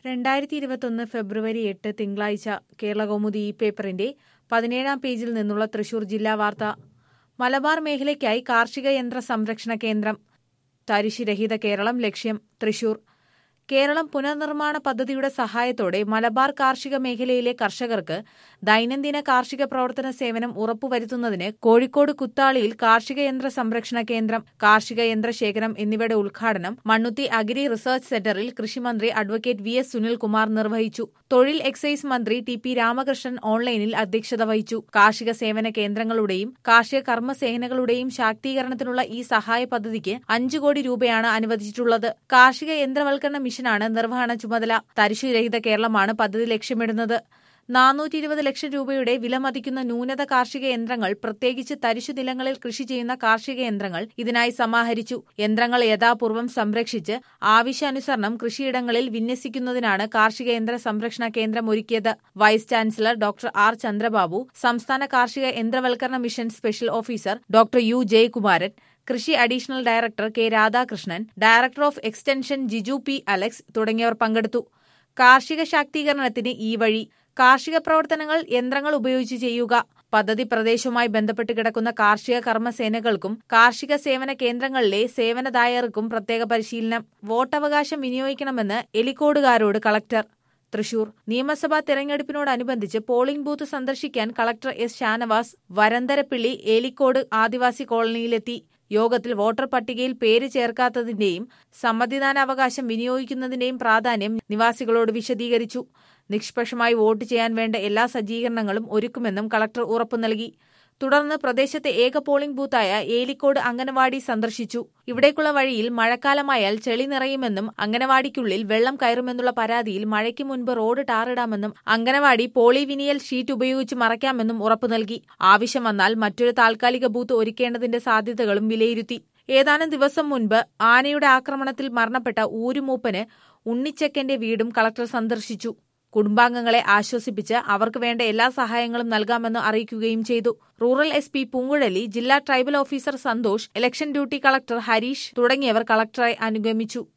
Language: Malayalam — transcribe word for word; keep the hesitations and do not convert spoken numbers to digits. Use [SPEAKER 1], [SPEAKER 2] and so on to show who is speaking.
[SPEAKER 1] രണ്ടായിരത്തി ഇരുപത്തൊന്ന് ഫെബ്രുവരി എട്ട് തിങ്കളാഴ്ച കേരളകൗമുദി ഈ പേപ്പറിന്റെ പതിനേഴാം പേജിൽ നിന്നുള്ള തൃശൂർ ജില്ലാ വാർത്ത. മലബാർ മേഖലയ്ക്കായി കാർഷിക യന്ത്ര സംരക്ഷണ കേന്ദ്രം. തരിശുരഹിത കേരളം ലക്ഷ്യം. തൃശൂർ. കേരളം പുനർനിർമ്മാണ പദ്ധതിയുടെ സഹായത്തോടെ മലബാർ കാർഷിക മേഖലയിലെ കർഷകർക്ക് ദൈനംദിന കാർഷിക പ്രവർത്തന സേവനം ഉറപ്പുവരുത്തുന്നതിന് കോഴിക്കോട് കുത്താളിയിൽ കാർഷിക യന്ത്ര സംരക്ഷണ കേന്ദ്രം, കാർഷിക യന്ത്രശേഖരം എന്നിവയുടെ ഉദ്ഘാടനം മണ്ണുത്തി അഗ്രി റിസർച്ച് സെന്ററിൽ കൃഷിമന്ത്രി അഡ്വക്കേറ്റ് വി എസ് സുനിൽകുമാർ നിർവഹിച്ചു. തൊഴിൽ എക്സൈസ് മന്ത്രി ടി പി രാമകൃഷ്ണൻ ഓൺലൈനിൽ അധ്യക്ഷത വഹിച്ചു. കാർഷിക സേവന കേന്ദ്രങ്ങളുടെയും കാർഷിക കർമ്മസേനകളുടെയും ശാക്തീകരണത്തിനുള്ള ഈ സഹായ പദ്ധതിക്ക് അഞ്ചു കോടി രൂപയാണ് അനുവദിച്ചിട്ടുള്ളത്. കാർഷിക യന്ത്രവൽക്കരണ മിഷനാണ് നിർവഹണ ചുമതല. തരിശുരഹിത കേരളമാണ് പദ്ധതി ലക്ഷ്യമിടുന്നത്. നാനൂറ്റി ഇരുപത് ലക്ഷം രൂപയുടെ വിലമതിക്കുന്ന ന്യൂനത കാർഷിക യന്ത്രങ്ങൾ, പ്രത്യേകിച്ച് തരിശു നിലങ്ങളിൽ കൃഷി ചെയ്യുന്ന കാർഷിക യന്ത്രങ്ങൾ ഇതിനായി സമാഹരിച്ചു. യന്ത്രങ്ങൾ യഥാപൂർവം സംരക്ഷിച്ച് ആവശ്യാനുസരണം കൃഷിയിടങ്ങളിൽ വിന്യസിക്കുന്നതിനാണ് കാർഷിക യന്ത്ര സംരക്ഷണ കേന്ദ്രം ഒരുക്കിയത്. Vice chancellor doctor R Chandrababu, സംസ്ഥാന കാർഷിക യന്ത്രവൽക്കരണ mission special officer doctor U Jayakumaran, കൃഷി additional director K Radhakrishnan, director of extension Jiju P Alex തുടങ്ങിയവർ പങ്കെടുത്തു. കാർഷിക ശാക്തീകരണത്തിന് ഈ വഴി. കാർഷിക പ്രവർത്തനങ്ങൾ യന്ത്രങ്ങൾ ഉപയോഗിച്ച് ചെയ്യുക. പദ്ധതി പ്രദേശവുമായി ബന്ധപ്പെട്ട് കിടക്കുന്ന കാർഷിക കർമ്മസേനകൾക്കും കാർഷിക സേവന കേന്ദ്രങ്ങളിലെ സേവനദായകർക്കും പ്രത്യേക പരിശീലനം. വോട്ടവകാശം വിനിയോഗിക്കണമെന്ന് എലിക്കോടുകാരോട് കളക്ടർ. തൃശൂർ. നിയമസഭാ തെരഞ്ഞെടുപ്പിനോടനുബന്ധിച്ച് പോളിംഗ് ബൂത്ത് സന്ദർശിക്കാൻ കളക്ടർ എസ് ഷാനവാസ് വരന്തരപ്പിള്ളി ഏലിക്കോട് ആദിവാസി കോളനിയിലെത്തി. യോഗത്തിൽ വോട്ടർ പട്ടികയിൽ പേര് ചേർക്കാത്തതിന്റെയും സമ്മതിദാനാവകാശം വിനിയോഗിക്കുന്നതിന്റെയും പ്രാധാന്യം നിവാസികളോട് വിശദീകരിച്ചു. നിഷ്പക്ഷമായി വോട്ട് ചെയ്യാൻ വേണ്ട എല്ലാ സജ്ജീകരണങ്ങളും ഒരുക്കുമെന്നും കളക്ടർ ഉറപ്പു നൽകി. തുടർന്ന് പ്രദേശത്തെ ഏക പോളിംഗ് ബൂത്തായ ഏലിക്കോട് അംഗനവാടി സന്ദർശിച്ചു. ഇവിടേക്കുള്ള വഴിയിൽ മഴക്കാലമായാൽ ചെളി നിറയുമെന്നും അംഗനവാടിക്കുള്ളിൽ വെള്ളം കയറുമെന്നുള്ള പരാതിയിൽ മഴയ്ക്ക് മുൻപ് റോഡ് ടാറിടാമെന്നും അംഗനവാടി പോളിവിനിയൽ ഷീറ്റ് ഉപയോഗിച്ച് മറയ്ക്കാമെന്നും ഉറപ്പു നൽകി. ആവശ്യം വന്നാൽ മറ്റൊരു താൽക്കാലിക ബൂത്ത് ഒരുക്കേണ്ടതിന്റെ സാധ്യതകളും വിലയിരുത്തി. ഏതാനും ദിവസം മുൻപ് ആനയുടെ ആക്രമണത്തിൽ മരണപ്പെട്ട ഊരുമൂപ്പന് ഉണ്ണിച്ചക്കന്റെ വീടും കളക്ടർ സന്ദർശിച്ചു. കുടുംബാംഗങ്ങളെ ആശ്വസിപ്പിച്ച് അവർക്ക് വേണ്ട എല്ലാ സഹായങ്ങളും നൽകാമെന്ന് അറിയിക്കുകയും ചെയ്തു. റൂറൽ എസ് പി പൂങ്കുഴലി, ജില്ലാ tribal officer Santhosh, election duty collector Harish തുടങ്ങിയവർ കളക്ടറെ അനുഗമിച്ചു.